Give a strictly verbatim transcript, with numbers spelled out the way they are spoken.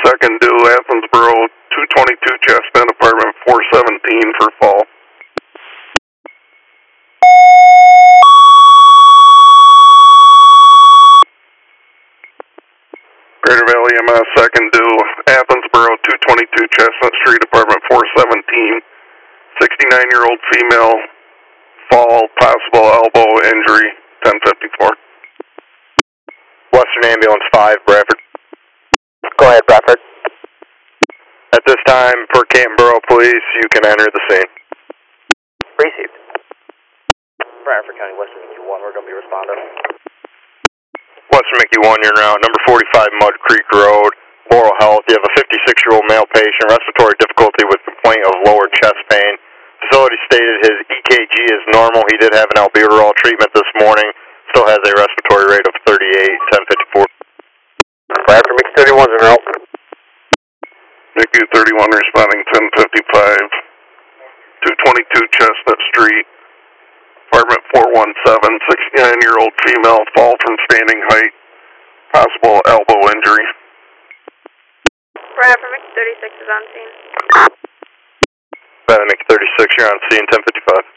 second due, Athensboro, two twenty-two Chestnut, apartment four seventeen for fall. Greater Valley M S, second due, Athensboro, two twenty-two Chestnut Street, apartment four seventeen, sixty-nine-year-old female, fall, possible elbow injury, ten fifty-four. Western Ambulance five, Bradford. Go ahead, Bradford. At this time, for Canton Borough Police, you can enter the scene. Received. Bradford County, Western Mickey one, we're going to be responding. Western Mickey one, you're now at number forty-five Mud Creek Road, Laurel Health. You have a fifty-six-year-old male patient, respiratory difficulty with complaint of lower chest pain. Facility stated his E K G is normal. He did have an albuterol treatment this morning. Still has a respiratory rate of thirty-eight, ten fifty-four. Bradford, Mickey thirty-one's in route. Mickey thirty-one responding, ten fifty-five, two twenty-two Chestnut Street, apartment four one seven, sixty-nine-year-old female, fall from standing height, possible elbow injury. Bradford, Mickey thirty-six is on scene. Bradford, Mickey thirty-six, you're on scene, ten fifty-five.